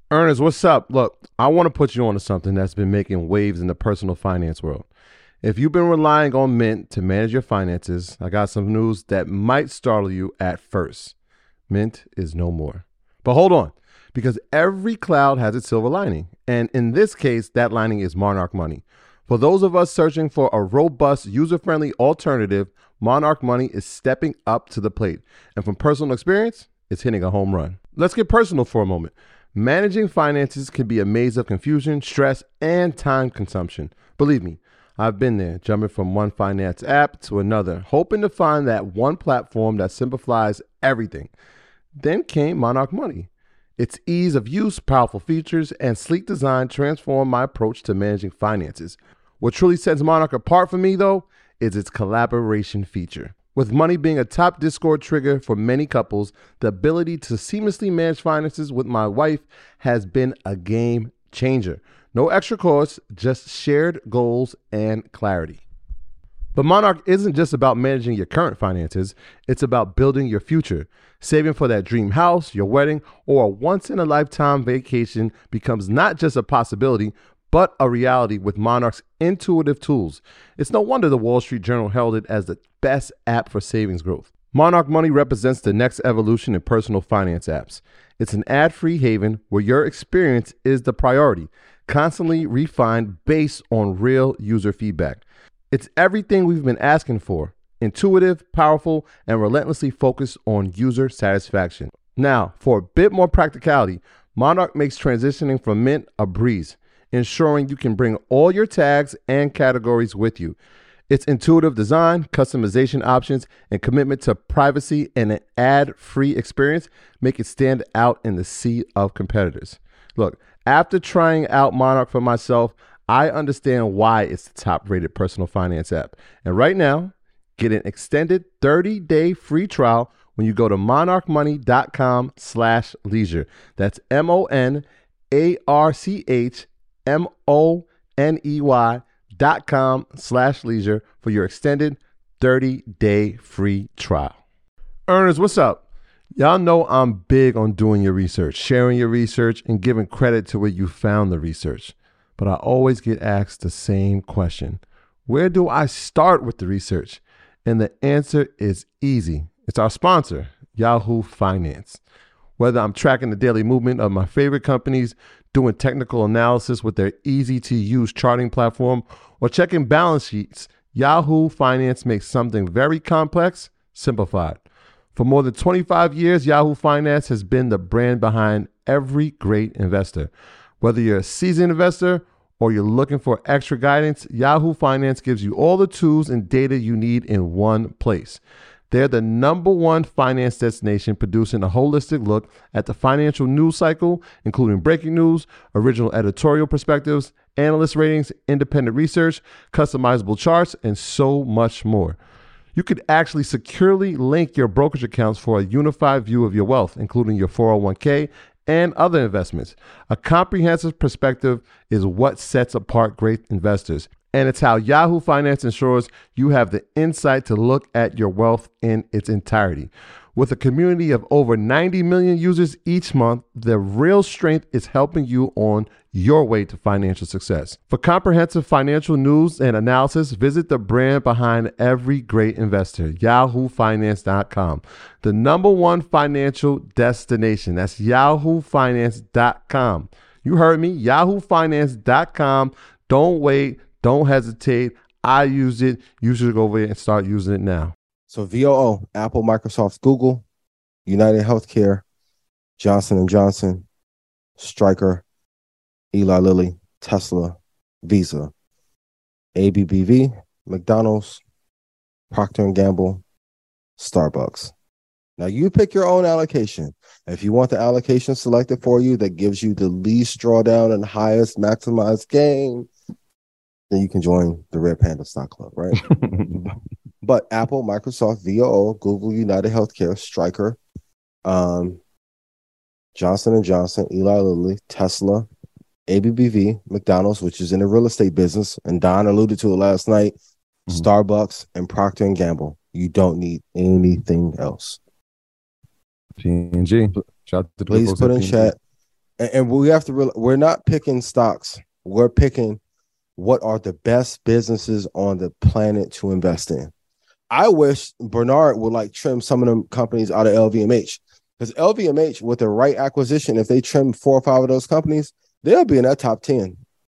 Ernest, what's up? Look, I want to put you on to something that's been making waves in the personal finance world. If you've been relying on Mint to manage your finances, I got some news that might startle you at first. Mint is no more. But hold on, because every cloud has its silver lining. And in this case, that lining is Monarch Money. For those of us searching for a robust, user-friendly alternative, Monarch Money is stepping up to the plate. And from personal experience, it's hitting a home run. Let's get personal for a moment. Managing finances can be a maze of confusion, stress, and time consumption. Believe me, I've been there, jumping from one finance app to another, hoping to find that one platform that simplifies everything. Then came Monarch Money. Its ease of use, powerful features, and sleek design transformed my approach to managing finances. What truly sets Monarch apart for me, though, is its collaboration feature. With money being a top Discord trigger for many couples, the ability to seamlessly manage finances with my wife has been a game changer. No extra costs, just shared goals and clarity. But Monarch isn't just about managing your current finances, it's about building your future. Saving for that dream house, your wedding, or a once-in-a-lifetime vacation becomes not just a possibility, but a reality with Monarch's intuitive tools. It's no wonder the Wall Street Journal held it as the best app for savings growth. Monarch Money represents the next evolution in personal finance apps. It's an ad-free haven where your experience is the priority, constantly refined based on real user feedback. It's everything we've been asking for: intuitive, powerful, and relentlessly focused on user satisfaction. Now, for a bit more practicality, Monarch makes transitioning from Mint a breeze, ensuring you can bring all your tags and categories with you. Its intuitive design, customization options, and commitment to privacy and an ad-free experience make it stand out in the sea of competitors. Look, after trying out Monarch for myself, I understand why it's the top-rated personal finance app. And right now, get an extended 30-day free trial when you go to monarchmoney.com/leisure. That's MonarchMoney.com/leisure for your extended 30-day free trial. Ernest, what's up? Y'all know I'm big on doing your research, sharing your research, and giving credit to where you found the research. But I always get asked the same question: where do I start with the research? And the answer is easy. It's our sponsor, Yahoo Finance. Whether I'm tracking the daily movement of my favorite companies, doing technical analysis with their easy-to-use charting platform, or checking balance sheets, Yahoo Finance makes something very complex simplified. For more than 25 years, Yahoo Finance has been the brand behind every great investor. Whether you're a seasoned investor or you're looking for extra guidance, Yahoo Finance gives you all the tools and data you need in one place. They're the #1 finance destination, producing a holistic look at the financial news cycle, including breaking news, original editorial perspectives, analyst ratings, independent research, customizable charts, and so much more. You could actually securely link your brokerage accounts for a unified view of your wealth, including your 401k and other investments. A comprehensive perspective is what sets apart great investors. And it's how Yahoo Finance ensures you have the insight to look at your wealth in its entirety. With a community of over 90 million users each month, the real strength is helping you on your way to financial success. For comprehensive financial news and analysis, visit the brand behind every great investor, yahoofinance.com. The #1 financial destination. That's yahoofinance.com. You heard me, yahoofinance.com. Don't wait. Don't hesitate. I use it. You should go over there and start using it now. So VOO, Apple, Microsoft, Google, United Healthcare, Johnson & Johnson, Stryker, Eli Lilly, Tesla, Visa, ABBV, McDonald's, Procter & Gamble, Starbucks. Now you pick your own allocation. If you want the allocation selected for you that gives you the least drawdown and highest maximized gain, then you can join the Red Panda Stock Club, right? But Apple, Microsoft, VOO, Google, United Healthcare, Stryker, Johnson & Johnson, Eli Lilly, Tesla, ABBV, McDonald's, which is in the real estate business, and Don alluded to it last night, Starbucks, and Procter & Gamble. You don't need anything else. P&G. Please put in chat And we have to we're not picking stocks. We're picking what are the best businesses on the planet to invest in. I wish Bernard would like trim some of them companies out of LVMH, because LVMH, with the right acquisition, if they trim 4 or 5 of those companies, they'll be in that top 10.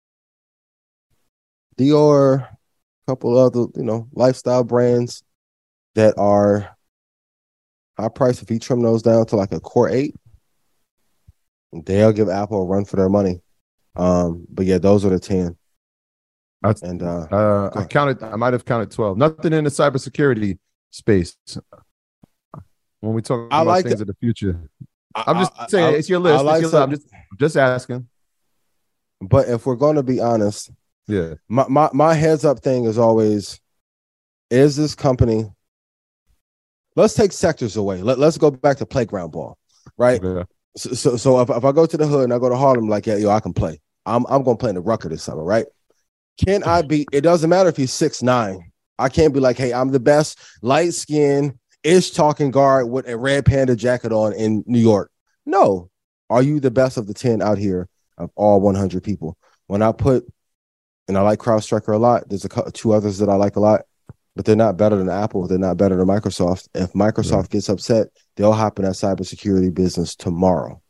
Dior, a couple other, lifestyle brands that are high price. If you trim those down to like a core 8, they'll give Apple a run for their money. But yeah, those are the 10. I might have counted 12. Nothing in the cybersecurity space. When we talk about things of the future, I'm just saying it's your list. I'm just asking. But if we're going to be honest, yeah, my heads up thing is always, is this company? Let's take sectors away. Let's go back to playground ball, right? Yeah. So if I go to the hood and I go to Harlem, like, yeah, yo, I can play. I'm going to play in the Rucker this summer, right? Can I be? It doesn't matter if he's 6'9". I can't be like, hey, I'm the best light skin ish talking guard with a Red Panda jacket on in New York. No. Are you the best of the 10 out here of all 100 people? When I put, and I like CrowdStrike a lot, there's 2 others that I like a lot, but they're not better than Apple. They're not better than Microsoft. If Microsoft gets upset, they'll hop in that cybersecurity business tomorrow.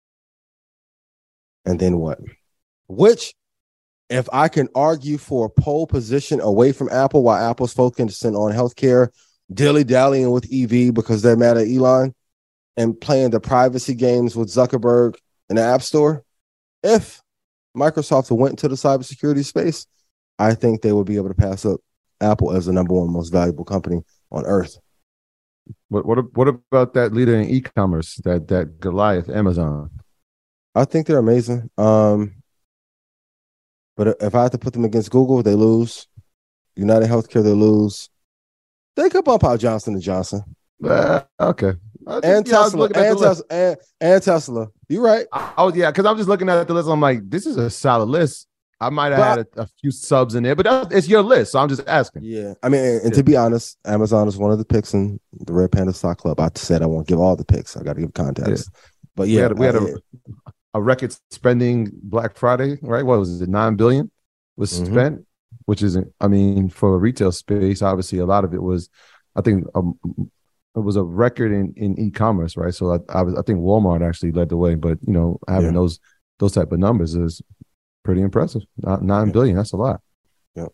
And then what? Which, if I can argue for a pole position away from Apple while Apple's focusing on healthcare, dilly-dallying with EV because they're mad at Elon, and playing the privacy games with Zuckerberg in the App Store, if Microsoft went to the cybersecurity space, I think they would be able to pass up Apple as the number 1 most valuable company on earth. What about that leader in e-commerce, that Goliath, Amazon? I think they're amazing. But if I had to put them against Google, they lose. United Healthcare, they lose. They could bump out Johnson & Johnson. Okay. And Tesla. And Tesla. You're right. Because I'm just looking at the list. I'm like, this is a solid list. I might have had a few subs in there, but it's your list, so I'm just asking. Yeah. I mean, and to be honest, Amazon is one of the picks in the Red Panda Stock Club. I said I won't give all the picks. I got to give context. Yeah. But yeah. We had a record spending Black Friday, right? What was it? $9 billion was spent, which isn't, I mean, for a retail space, obviously a lot of it was, I think it was a record in e-commerce, right? So I think Walmart actually led the way, but having those type of numbers is pretty impressive. $9 billion, that's a lot. Yep.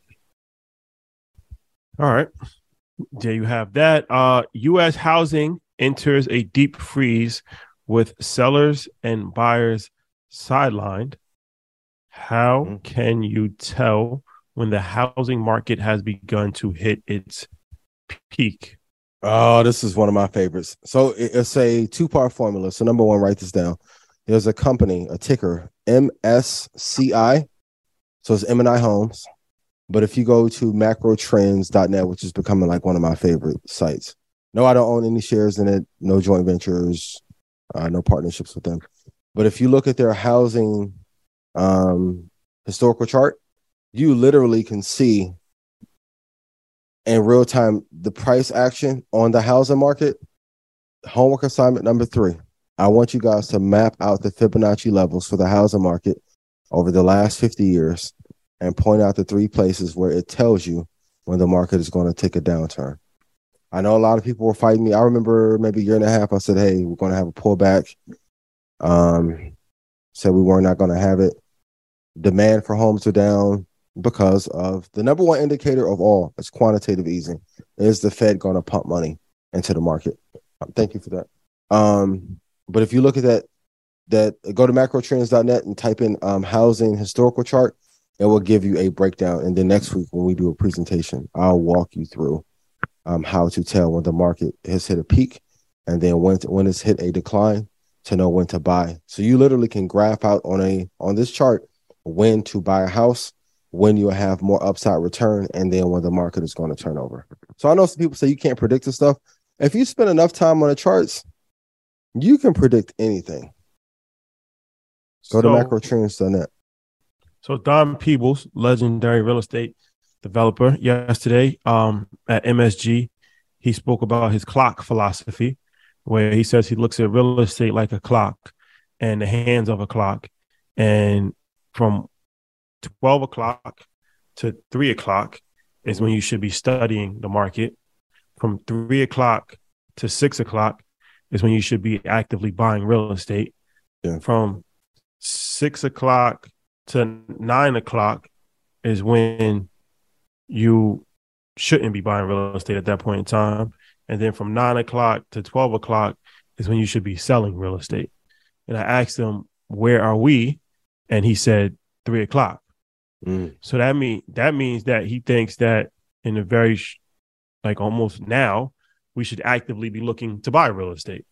All right. There you have that. U.S. housing enters a deep freeze with sellers and buyers sidelined. How can you tell when the housing market has begun to hit its peak? Oh, this is one of my favorites. So it's a 2-part formula. So number 1, write this down. There's a company, a ticker, MSCI. So it's M&I Homes. But if you go to macrotrends.net, which is becoming like one of my favorite sites. No, I don't own any shares in it. No joint ventures, no partnerships with them. But if you look at their housing historical chart, you literally can see in real time the price action on the housing market. Homework assignment number 3. I want you guys to map out the Fibonacci levels for the housing market over the last 50 years and point out the 3 places where it tells you when the market is going to take a downturn. I know a lot of people were fighting me. I remember maybe a year and a half, I said, hey, we're going to have a pullback. Said we were not going to have it. Demand for homes are down because of the number 1 indicator of all. It's quantitative easing. Is the Fed going to pump money into the market? Thank you for that. But if you look at that go to macrotrends.net and type in housing historical chart, it will give you a breakdown. And then next week when we do a presentation, I'll walk you through how to tell when the market has hit a peak and then when it's hit a decline to know when to buy. So you literally can graph out on this chart when to buy a house, when you'll have more upside return, and then when the market is going to turn over. So I know some people say you can't predict this stuff. If you spend enough time on the charts, you can predict anything. Go to macrotrends.net. So Don Peebles, legendary real estate developer, yesterday at MSG, he spoke about his clock philosophy, where he says he looks at real estate like a clock. and the hands of a clock. And from 12 o'clock to 3 o'clock is when you should be studying the market. From 3 o'clock to 6 o'clock is when you should be actively buying real estate. Yeah. From 6 o'clock to 9 o'clock is when you shouldn't be buying real estate at that point in time. And then from 9 o'clock to 12 o'clock is when you should be selling real estate. And I asked him, where are we? And he said 3 o'clock. So that means that he thinks that in a very like almost now we should actively be looking to buy real estate.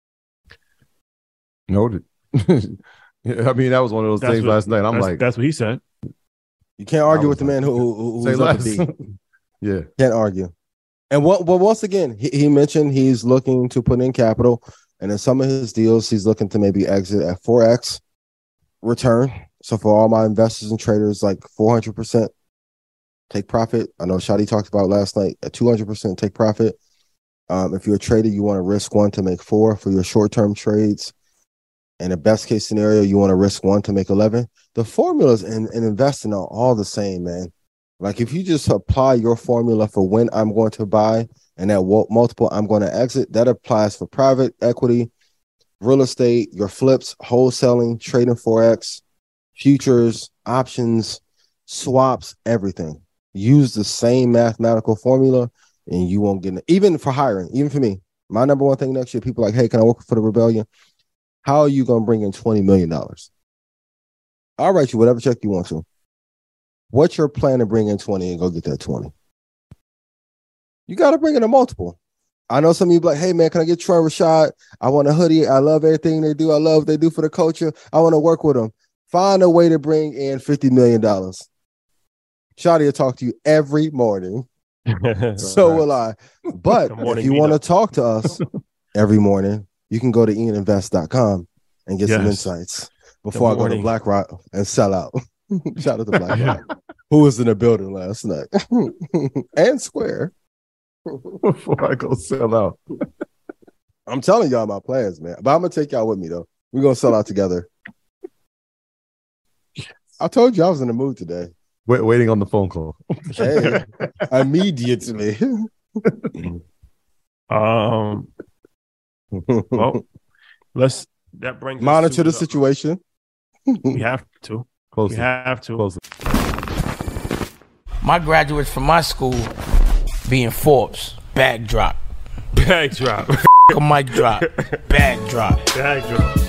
Noted. I mean, that was one of those things last night. That's what he said. You can't argue with the man who's up to beat. Yeah, can't argue. And once again, he mentioned he's looking to put in capital, and in some of his deals, he's looking to maybe exit at 4x return. So for all my investors and traders, like 400% take profit. I know Shadi talked about last night at 200% take profit. If you're a trader, you want to risk 1 to make 4 for your short-term trades. In the best case scenario, you want to risk 1 to make 11. The formulas in investing are all the same, man. Like if you just apply your formula for when I'm going to buy and at what multiple I'm going to exit, that applies for private equity, real estate, your flips, wholesaling, trading Forex, futures, options, swaps, everything. Use the same mathematical formula and you won't get it. Even for hiring, even for me, my number one thing next year, people are like, hey, can I work for the Rebellion? How are you going to bring in $20 million? I'll write you whatever check you want to. What's your plan to bring in 20 and go get that 20? You got to bring in a multiple. I know some of you be like, hey, man, can I get Troy Rashad? I want a hoodie. I love everything they do. I love what they do for the culture. I want to work with them. Find a way to bring in $50 million. Shadi will talk to you every morning. So will I. But if you want to talk to us every morning, you can go to ianinvest.com and get some insights before I go to BlackRock and sell out. Shout out to BlackRock, who was in the building last night, and Square. Before I go sell out. I'm telling y'all my plans, man. But I'm going to take y'all with me, though. We're going to sell out together. I told you I was in the mood today. Waiting on the phone call. Hey, immediately. Well, that brings monitor the situation. We have to. Close we have to. Close. My graduates from my school being Forbes, bag drop. Bag drop. A mic drop, bag drop. Bag drop.